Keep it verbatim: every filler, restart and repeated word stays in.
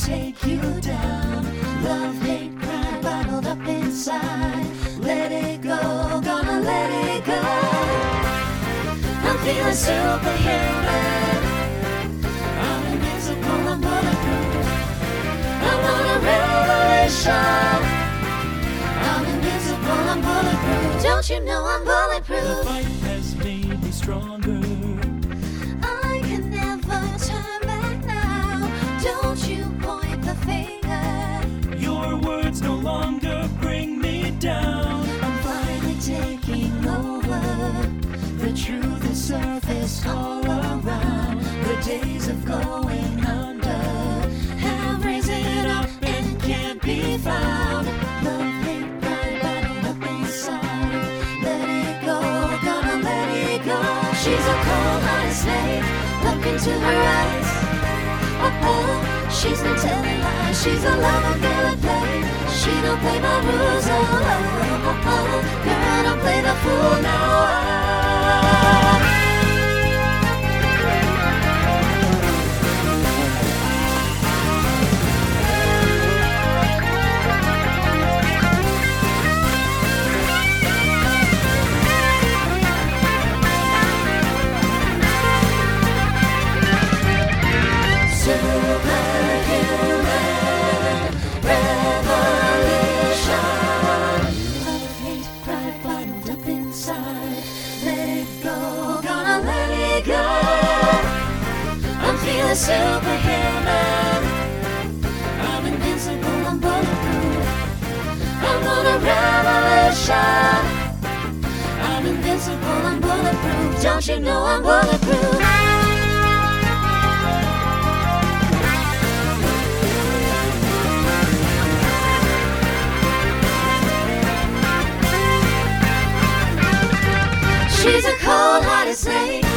take you down. Love, hate, crime bottled up inside. Let it go, gonna let it go. I'm feeling superhuman. I'm invincible, I'm bulletproof. I'm on a revelation. I'm invincible, I'm bulletproof. Don't you know I'm bulletproof? The fight has made me stronger. I can never turn back now. Don't you point the finger. Your words no longer bring me down. I'm finally taking over. The truth is surfaced all around. The days of going under have risen up and can't be found. Love, hate, pride, bottled up inside. Let it go, gonna let it go. She's a cold-hearted slave. Look into her eyes. Oh, oh, she's not telling lies. She's a lover girl at play. She don't play by rules. Oh, oh, oh, oh. Girl, don't play the fool now. Superhuman. I'm invincible, I'm bulletproof. I'm on a revolution. I'm invincible, I'm bulletproof. Don't you know I'm bulletproof? She's a cold-hearted slave.